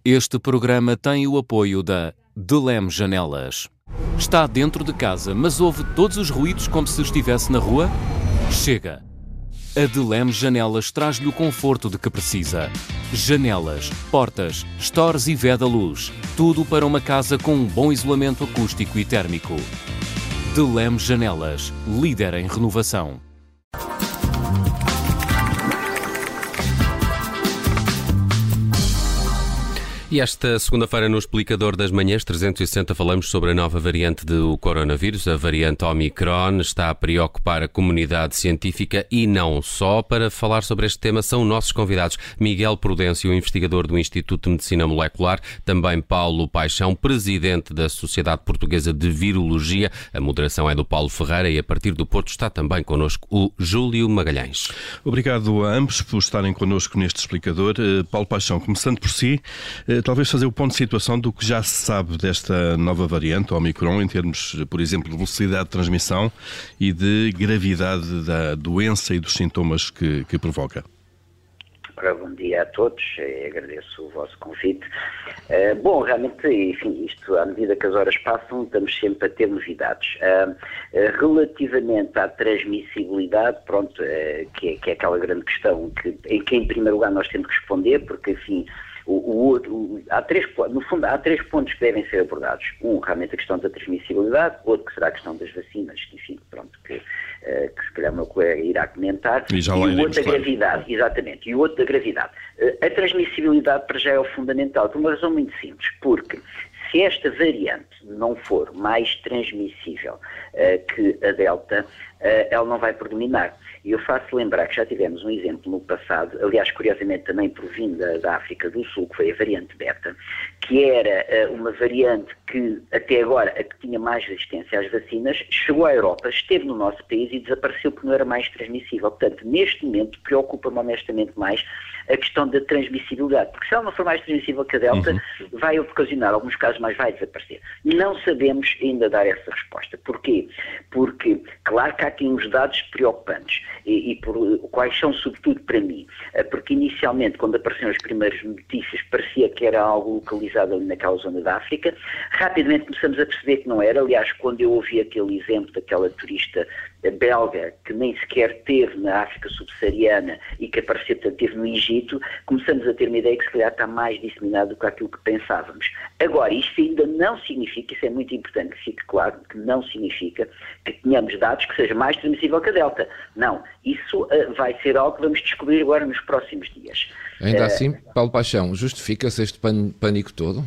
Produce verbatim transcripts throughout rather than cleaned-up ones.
Este programa tem o apoio da Delem Janelas. Está dentro de casa, mas ouve todos os ruídos como se estivesse na rua? Chega! A Delem Janelas traz-lhe o conforto de que precisa. Janelas, portas, stores e veda luz. Tudo para uma casa com um bom isolamento acústico e térmico. Delem Janelas, líder em renovação. E esta segunda-feira no Explicador das Manhãs trezentos e sessenta falamos sobre a nova variante do coronavírus. A variante Omicron está a preocupar a comunidade científica e não só. Para falar sobre este tema são nossos convidados Miguel Prudêncio, investigador do Instituto de Medicina Molecular, também Paulo Paixão, presidente da Sociedade Portuguesa de Virologia. A moderação é do Paulo Ferreira e a partir do Porto está também connosco o Júlio Magalhães. Obrigado a ambos por estarem connosco neste Explicador. Paulo Paixão, começando por si, talvez fazer o ponto de situação do que já se sabe desta nova variante, Omicron, em termos, por exemplo, de velocidade de transmissão e de gravidade da doença e dos sintomas que, que provoca. Ora, bom dia a todos, agradeço o vosso convite. Uh, bom, realmente, enfim, isto, à medida que as horas passam, estamos sempre a ter novidades. Uh, uh, relativamente à transmissibilidade, pronto, uh, que, é, que é aquela grande questão que, em que, em primeiro lugar, nós temos que responder, porque, enfim, O, o, o, há três, no fundo, há três pontos que devem ser abordados. Um, realmente a questão da transmissibilidade, outro que será a questão das vacinas, que, enfim, pronto, que, uh, que se calhar o meu colega irá comentar, e, já e lá o iremos, outro da claro. gravidade, exatamente, e o outro da gravidade. Uh, a transmissibilidade para já é o fundamental, por uma razão muito simples, porque se esta variante não for mais transmissível uh, que a Delta, uh, ela não vai predominar. E eu faço lembrar que já tivemos um exemplo no passado, aliás, curiosamente também provinda da África do Sul, que foi a variante Beta, que era uh, uma variante que até agora a que tinha mais resistência às vacinas, chegou à Europa, esteve no nosso país e desapareceu porque não era mais transmissível. Portanto, neste momento, preocupa-me honestamente mais a questão da transmissibilidade, porque se ela não for mais transmissível que a Delta, uhum. vai ocasionar, alguns casos mais vai desaparecer. Não sabemos ainda dar essa resposta. Porquê? Porque, claro que há aqui uns dados preocupantes, e, e por, quais são, sobretudo para mim, porque inicialmente, quando apareceram as primeiras notícias, parecia que era algo localizado ali naquela zona da África, rapidamente começamos a perceber que não era. Aliás, quando eu ouvi aquele exemplo daquela turista belga que nem sequer teve na África subsaariana e que apareceu, portanto, teve no Egito, começamos a ter uma ideia que se calhar está mais disseminado do que aquilo que pensávamos. Agora, isto ainda não significa, isso é muito importante que fique claro, que não significa que tenhamos dados que seja mais transmissível que a Delta. Não, isso uh, vai ser algo que vamos descobrir agora nos próximos dias. Ainda uh, assim, Paulo Paixão, justifica-se este pânico todo?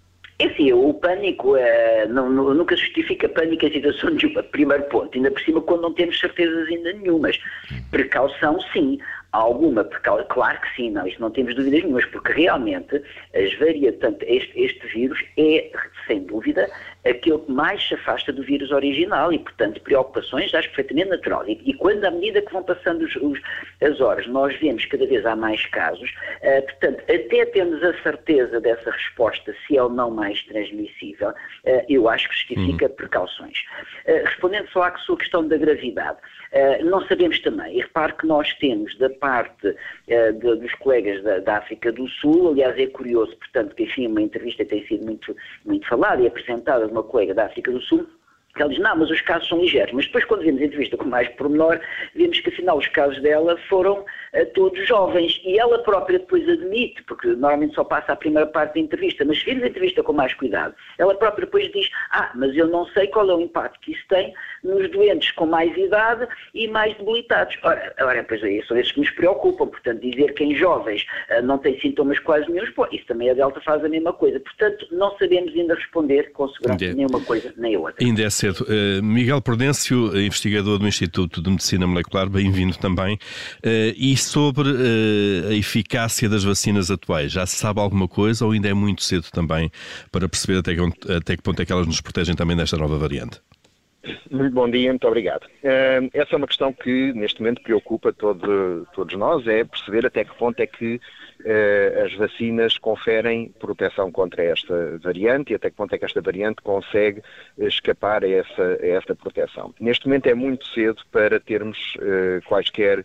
É assim, o pânico uh, não, não, nunca justifica pânico em situação nenhuma, primeiro ponto, ainda por cima quando não temos certezas ainda nenhumas. Precaução, sim. Alguma precaução, claro que sim, não, isto não temos dúvidas nenhumas, porque realmente as variantes, portanto, este, este vírus é, sem dúvida, aquele que mais se afasta do vírus original e, portanto, preocupações acho perfeitamente natural. E, e quando, à medida que vão passando os, os, as horas, nós vemos cada vez há mais casos, uh, portanto, até temos a certeza dessa resposta, se é ou não mais transmissível, uh, eu acho que justifica uhum. precauções. Uh, respondendo só à sua questão da gravidade, uh, não sabemos também, e repare que nós temos da parte uh, de, dos colegas da, da África do Sul, aliás é curioso, portanto, que enfim, uma entrevista tem sido muito, muito falada e apresentada de uma colega da África do Sul, que ela diz, não, mas os casos são ligeiros. Mas depois, quando vemos a entrevista com mais pormenor, vemos que afinal os casos dela foram uh, todos jovens. E ela própria depois admite, porque normalmente só passa a primeira parte da entrevista, mas se vemos a entrevista com mais cuidado, ela própria depois diz, ah, mas eu não sei qual é o impacto que isso tem nos doentes com mais idade e mais debilitados. Ora, ora pois é, são esses que nos preocupam. Portanto, dizer que em jovens uh, não tem sintomas quase nenhum, pô, isso também a Delta faz a mesma coisa. Portanto, não sabemos ainda responder com segurança yeah. nem uma coisa nem a outra. Ainda é cedo. Uh, Miguel Prudêncio, investigador do Instituto de Medicina Molecular, bem-vindo também. Uh, e sobre uh, a eficácia das vacinas atuais, já se sabe alguma coisa ou ainda é muito cedo também para perceber até que, até que ponto é que elas nos protegem também desta nova variante? Muito bom dia, muito obrigado. Uh, essa é uma questão que neste momento preocupa todo, todos nós, é perceber até que ponto é que uh, as vacinas conferem proteção contra esta variante e até que ponto é que esta variante consegue escapar a essa, a essa proteção. Neste momento é muito cedo para termos uh, quaisquer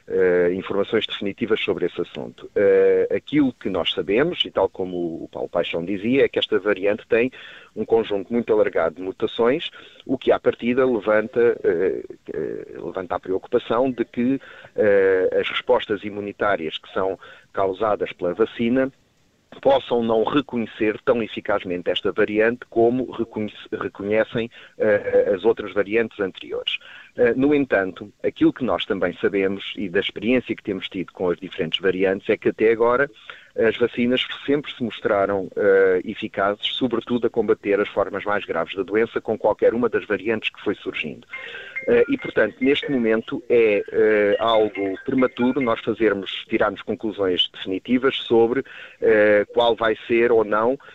uh, informações definitivas sobre esse assunto. Uh, aquilo que nós sabemos, e tal como o Paulo Paixão dizia, é que esta variante tem um conjunto muito alargado de mutações, o que à partida levanta, uh, uh, levanta a preocupação de que uh, as respostas imunitárias que são causadas pela vacina possam não reconhecer tão eficazmente esta variante como reconhece, reconhecem uh, as outras variantes anteriores. Uh, no entanto, aquilo que nós também sabemos e da experiência que temos tido com as diferentes variantes é que até agora as vacinas sempre se mostraram uh, eficazes, sobretudo a combater as formas mais graves da doença com qualquer uma das variantes que foi surgindo. Uh, e, portanto, neste momento é uh, algo prematuro nós fazermos, tirarmos conclusões definitivas sobre uh, qual vai ser ou não uh,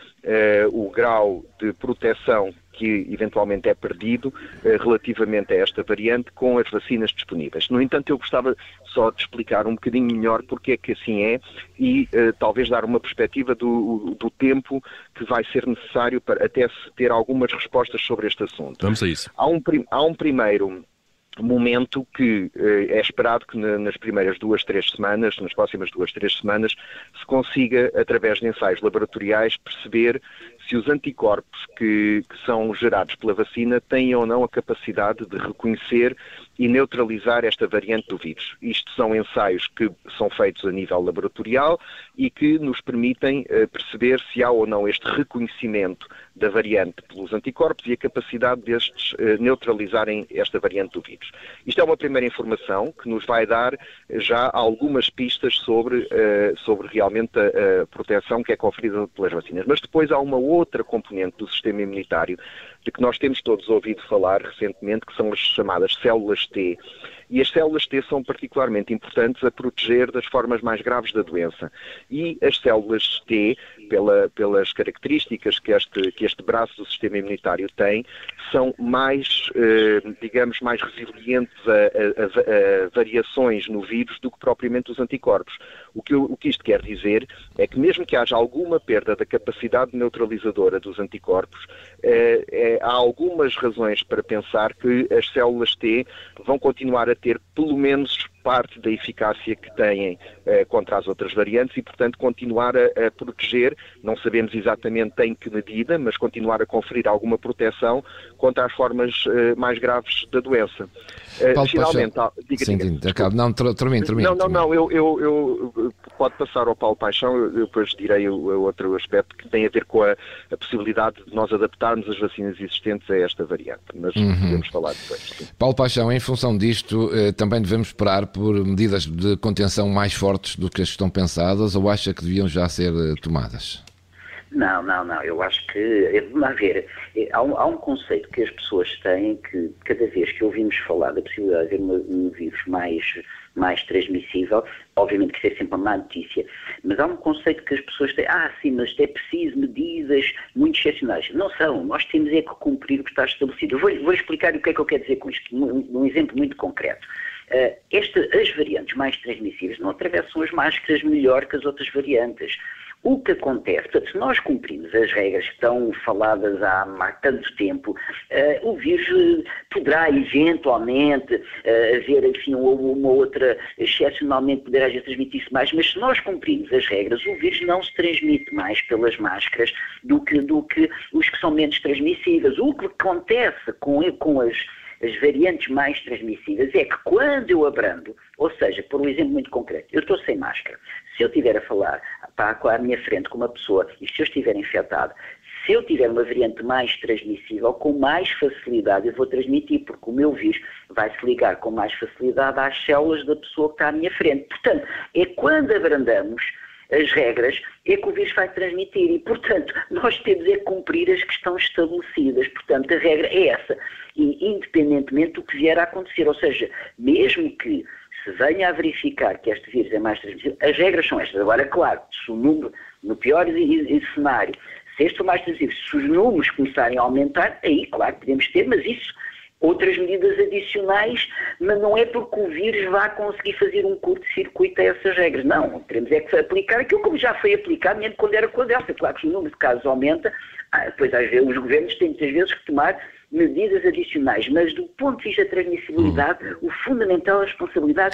o grau de proteção que eventualmente é perdido eh, relativamente a esta variante com as vacinas disponíveis. No entanto, eu gostava só de explicar um bocadinho melhor porque é que assim é e eh, talvez dar uma perspectiva do, do tempo que vai ser necessário para até se ter algumas respostas sobre este assunto. Vamos a isso. Há um, há um primeiro momento que eh, é esperado que na, nas primeiras duas, três semanas, nas próximas duas, três semanas, se consiga, através de ensaios laboratoriais, perceber se os anticorpos que, que são gerados pela vacina têm ou não a capacidade de reconhecer e neutralizar esta variante do vírus. Isto são ensaios que são feitos a nível laboratorial e que nos permitem uh, perceber se há ou não este reconhecimento da variante pelos anticorpos e a capacidade destes uh, neutralizarem esta variante do vírus. Isto é uma primeira informação que nos vai dar já algumas pistas sobre, uh, sobre realmente a, a proteção que é conferida pelas vacinas. Mas depois há uma outra componente do sistema imunitário de que nós temos todos ouvido falar recentemente, que são as chamadas células T. E as células T são particularmente importantes a proteger das formas mais graves da doença. E as células T, pela, pelas características que este, que este braço do sistema imunitário tem, são mais, eh, digamos, mais resilientes a, a, a, a variações no vírus do que propriamente os anticorpos. O que, o que isto quer dizer é que mesmo que haja alguma perda da capacidade neutralizadora dos anticorpos, eh, eh, há algumas razões para pensar que as células T vão continuar a ter pelo menos parte da eficácia que têm eh, contra as outras variantes e, portanto, continuar a, a proteger, não sabemos exatamente em que medida, mas continuar a conferir alguma proteção contra as formas eh, mais graves da doença. Eh, Paulo finalmente, Paixão. ah, diga, Sim, diga. acabo. Não, termine, termine. Não, não, não, eu, eu, eu pode passar ao Paulo Paixão, eu depois direi o, o outro aspecto que tem a ver com a, a possibilidade de nós adaptarmos as vacinas existentes a esta variante, mas uhum. podemos falar depois. Sim. Paulo Paixão, em função disto, eh, também devemos esperar por medidas de contenção mais fortes do que as que estão pensadas ou acha que deviam já ser tomadas? Não, não, não. Eu acho que, vamos lá ver, há um, há um conceito que as pessoas têm que cada vez que ouvimos falar da possibilidade de haver um, um vírus mais, mais transmissível, obviamente que isso é sempre uma má notícia, mas há um conceito que as pessoas têm, ah sim, mas é preciso medidas muito excepcionais. Não são, nós temos é que cumprir o que está estabelecido. Eu vou, vou explicar o que é que eu quero dizer com isto, um, um exemplo muito concreto. Uh, esta, as variantes mais transmissíveis não atravessam as máscaras melhor que as outras variantes. O que acontece, portanto, se nós cumprimos as regras que estão faladas há, há tanto tempo, uh, o vírus poderá eventualmente uh, haver, enfim, uma outra, excepcionalmente poderá já transmitir-se mais, mas se nós cumprimos as regras, o vírus não se transmite mais pelas máscaras do que, do que os que são menos transmissíveis. O que acontece com, com as As variantes mais transmissíveis é que quando eu abrando, ou seja, por um exemplo muito concreto, eu estou sem máscara, se eu estiver a falar para à minha frente com uma pessoa e se eu estiver infectado, se eu tiver uma variante mais transmissível, com mais facilidade eu vou transmitir, porque o meu vírus vai se ligar com mais facilidade às células da pessoa que está à minha frente. Portanto, é quando abrandamos as regras, é que o vírus vai transmitir e, portanto, nós temos é que cumprir as que estão estabelecidas. Portanto, a regra é essa. E, independentemente do que vier a acontecer, ou seja, mesmo que se venha a verificar que este vírus é mais transmissível, as regras são estas. Agora, claro, se o número, no pior cenário, se este for mais transmissível, se os números começarem a aumentar, aí, claro, podemos ter, mas isso, outras medidas adicionais, mas não é porque o vírus vá conseguir fazer um curto-circuito a essas regras. Não, teremos é que aplicar aquilo como já foi aplicado, mesmo quando era com a Delta. Claro que o número de casos aumenta, ah, depois às vezes os governos têm muitas vezes que tomar medidas adicionais, mas do ponto de vista da transmissibilidade, hum. o fundamental é a responsabilidade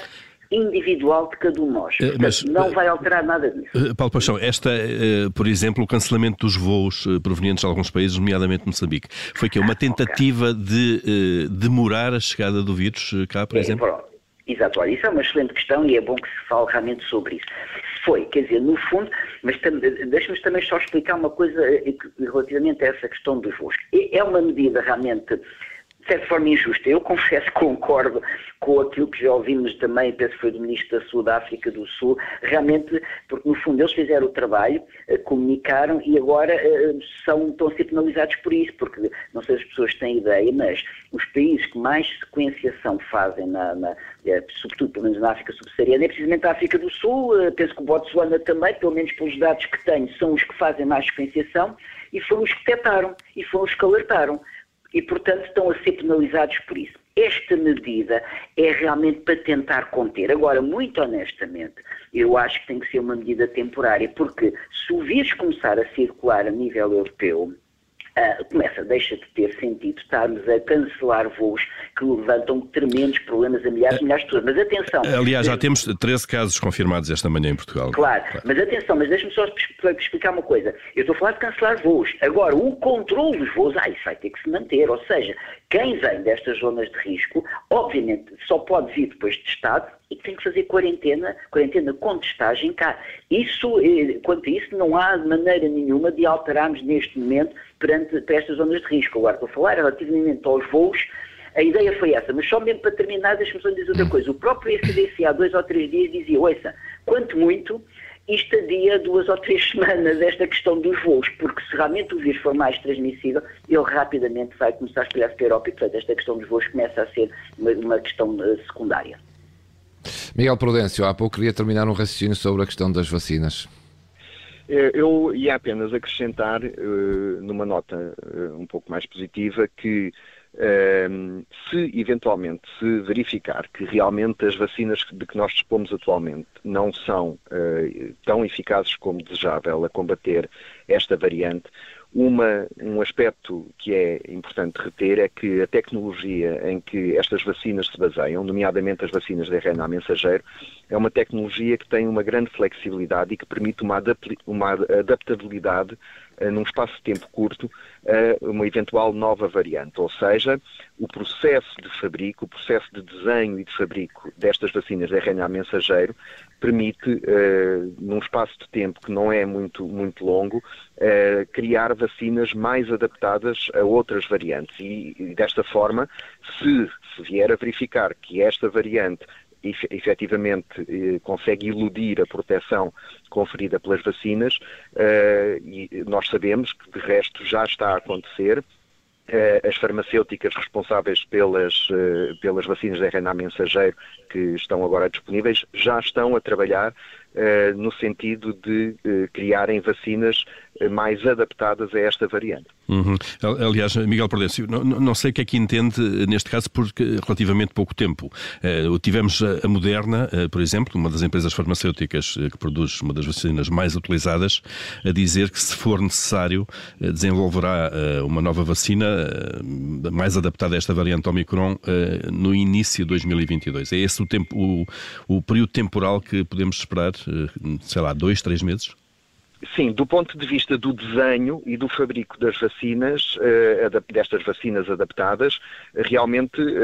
individual de cada um de nós. Portanto, Mas, não vai alterar nada disso. Paulo Paixão, esta, por exemplo, o cancelamento dos voos provenientes de alguns países, nomeadamente Moçambique, foi que uma tentativa okay. de demorar a chegada do vírus cá, por é, exemplo? Pronto. Exato, olha, isso é uma excelente questão e é bom que se fale realmente sobre isso. Foi, quer dizer, no fundo, mas deixa-me também só explicar uma coisa relativamente a essa questão dos voos. É uma medida realmente, de certa forma, injusta. Eu confesso que concordo com aquilo que já ouvimos também, penso que foi do Ministro da Saúde da África do Sul, realmente, porque no fundo eles fizeram o trabalho, comunicaram e agora são, estão a ser penalizados por isso, porque não sei se as pessoas têm ideia, mas os países que mais sequenciação fazem, na, na, sobretudo pelo menos na África subsaariana, é precisamente a África do Sul, penso que o Botsuana também, pelo menos pelos dados que tenho, são os que fazem mais sequenciação e foram os que detectaram e foram os que alertaram. E, portanto, estão a ser penalizados por isso. Esta medida é realmente para tentar conter. Agora, muito honestamente, eu acho que tem que ser uma medida temporária, porque se o vírus começar a circular a nível europeu, Uh, começa, deixa de ter sentido estarmos a cancelar voos que levantam tremendos problemas a milhares e milhares de pessoas. Mas atenção... Aliás, já temos treze casos confirmados esta manhã em Portugal. Claro, claro. Mas atenção, mas deixa-me só explicar uma coisa. Eu estou a falar de cancelar voos. Agora, o controle dos voos, ah, isso vai ter que se manter. Ou seja, quem vem destas zonas de risco, obviamente, só pode vir depois de testado e tem que fazer quarentena, quarentena com testagem cá. Isso, quanto a isso, não há maneira nenhuma de alterarmos neste momento perante para estas zonas de risco. Agora, estou a falar relativamente aos voos, a ideia foi essa, mas só mesmo para terminar, deixa-me só dizer outra coisa. O próprio C D C há dois ou três dias dizia, ouça, quanto muito, isto adia duas ou três semanas esta questão dos voos, porque se realmente o vírus for mais transmissível, ele rapidamente vai começar a espalhar-se para a Europa e, portanto, esta questão dos voos começa a ser uma, uma questão uh, secundária. Miguel Prudêncio, há pouco queria terminar um raciocínio sobre a questão das vacinas. Eu ia apenas acrescentar, uh, numa nota uh, um pouco mais positiva, que uh, se eventualmente se verificar que realmente as vacinas de que nós dispomos atualmente não são uh, tão eficazes como desejável a combater esta variante, Uma, um aspecto que é importante reter é que a tecnologia em que estas vacinas se baseiam, nomeadamente as vacinas de R N A mensageiro, é uma tecnologia que tem uma grande flexibilidade e que permite uma, adap- uma adaptabilidade uh, num espaço de tempo curto a uh, uma eventual nova variante. Ou seja, o processo de fabrico, o processo de desenho e de fabrico destas vacinas de R N A mensageiro permite, uh, num espaço de tempo que não é muito, muito longo, uh, criar vacinas mais adaptadas a outras variantes. E, e desta forma, se se vier a verificar que esta variante efetivamente eh, consegue iludir a proteção conferida pelas vacinas, eh, e nós sabemos que de resto já está a acontecer. As farmacêuticas responsáveis pelas, pelas vacinas de R N A mensageiro que estão agora disponíveis já estão a trabalhar uh, no sentido de uh, criarem vacinas mais adaptadas a esta variante. Uhum. Aliás, Miguel Prudêncio, não, não sei o que é que entende neste caso por relativamente pouco tempo. Uh, tivemos a Moderna, uh, por exemplo, uma das empresas farmacêuticas uh, que produz uma das vacinas mais utilizadas, a dizer que se for necessário uh, desenvolverá uh, uma nova vacina uh, mais adaptada a esta variante Omicron uh, no início de dois mil e vinte e dois. É esse o, tempo, o, o período temporal que podemos esperar, uh, sei lá, dois, três meses? Sim, do ponto de vista do desenho e do fabrico das vacinas, uh, destas vacinas adaptadas, realmente uh,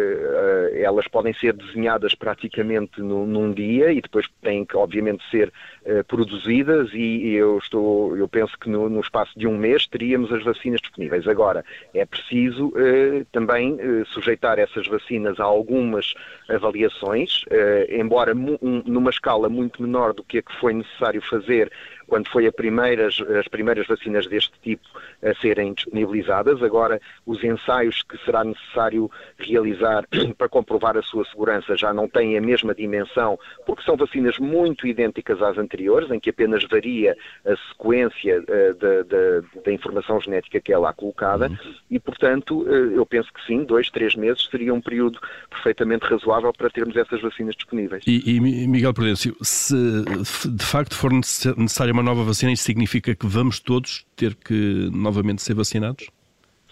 uh, elas podem ser desenhadas praticamente no, num dia e depois têm que, obviamente, ser uh, produzidas e eu, estou, eu penso que no, no espaço de um mês teríamos as vacinas disponíveis. Agora, é preciso uh, também uh, sujeitar essas vacinas a algumas avaliações, uh, embora mu- um, numa escala muito menor do que a que foi necessário fazer quando foi a primeiras, as primeiras vacinas deste tipo a serem disponibilizadas. Agora, os ensaios que será necessário realizar para comprovar a sua segurança já não têm a mesma dimensão, porque são vacinas muito idênticas às anteriores, em que apenas varia a sequência uh, da, da, da informação genética que é lá colocada, uhum. e, portanto, uh, eu penso que sim, dois, três meses seria um período perfeitamente razoável para termos essas vacinas disponíveis. E, e Miguel Prudêncio, se de facto for necessário uma nova vacina, isso significa que vamos todos ter que novamente ser vacinados?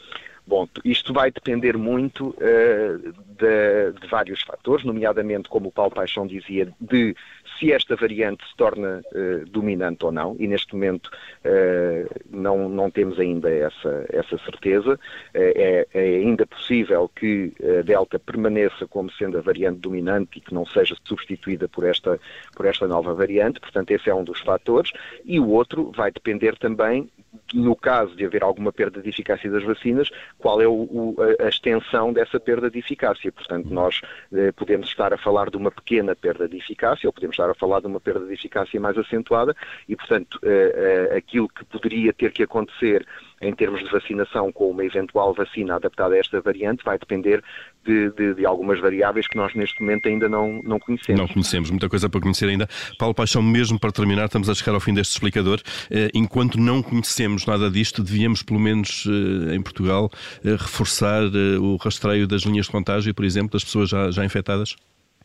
Bom, isto vai depender muito uh, de, de vários fatores, nomeadamente, como o Paulo Paixão dizia, de se esta variante se torna uh, dominante ou não, e neste momento uh, não, não temos ainda essa, essa certeza. Uh, é, é ainda possível que a Delta permaneça como sendo a variante dominante e que não seja substituída por esta, por esta nova variante, portanto esse é um dos fatores, e o outro vai depender também, no caso de haver alguma perda de eficácia das vacinas, qual é o, o, a extensão dessa perda de eficácia. Portanto, nós eh, podemos estar a falar de uma pequena perda de eficácia ou podemos estar a falar de uma perda de eficácia mais acentuada e, portanto, eh, eh, aquilo que poderia ter que acontecer em termos de vacinação com uma eventual vacina adaptada a esta variante vai depender de, de, de algumas variáveis que nós neste momento ainda não, não conhecemos. Não conhecemos, muita coisa para conhecer ainda. Paulo Paixão, mesmo para terminar, estamos a chegar ao fim deste explicador. Enquanto não conhecemos nada disto, devíamos, pelo menos em Portugal, reforçar o rastreio das linhas de contágio, por exemplo, das pessoas já, já infectadas?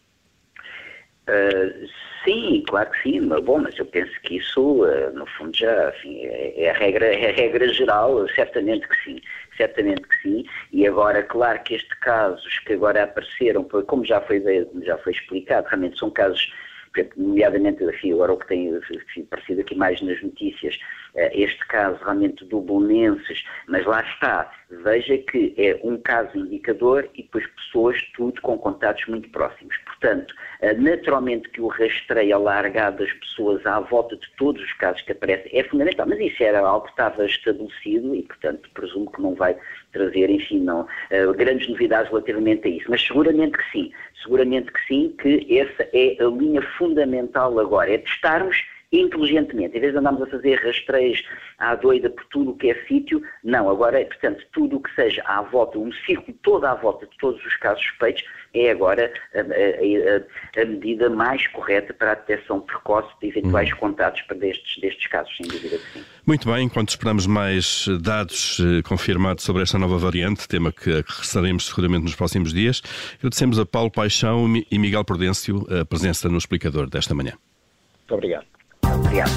Uh, sim, claro que sim, mas, bom, mas eu penso que isso, uh, no fundo, já enfim, é, é, a regra, é a regra geral, certamente que sim, certamente que sim, e agora, claro que estes casos que agora apareceram, como já foi, já foi explicado, realmente são casos, nomeadamente, enfim, agora o que tem enfim, aparecido aqui mais nas notícias, este caso realmente do Belenenses, mas lá está, veja que é um caso indicador e depois pessoas tudo com contatos muito próximos. Portanto, naturalmente que o rastreio alargado das pessoas à volta de todos os casos que aparecem é fundamental, mas isso era algo que estava estabelecido e, portanto, presumo que não vai trazer, enfim, não, grandes novidades relativamente a isso, mas seguramente que sim, seguramente que sim, que essa é a linha fundamental agora, é testarmos inteligentemente, em vez de andarmos a fazer rastreios à doida por tudo o que é sítio, não, agora, portanto, tudo o que seja à volta, um círculo todo à volta de todos os casos suspeitos, é agora a, a, a, a medida mais correta para a detecção precoce de eventuais hum. contatos para destes, destes casos, sem dúvida que sim. Muito bem, enquanto esperamos mais dados confirmados sobre esta nova variante, tema que regressaremos seguramente nos próximos dias, agradecemos a Paulo Paixão e Miguel Prudêncio a presença no explicador desta manhã. Muito obrigado. Obrigado.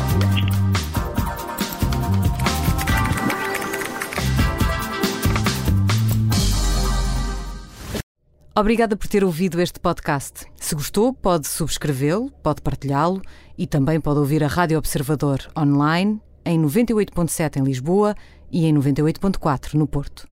Obrigada por ter ouvido este podcast. Se gostou, pode subscrevê-lo, pode partilhá-lo e também pode ouvir a Rádio Observador online em noventa e oito ponto sete em Lisboa e em noventa e oito ponto quatro no Porto.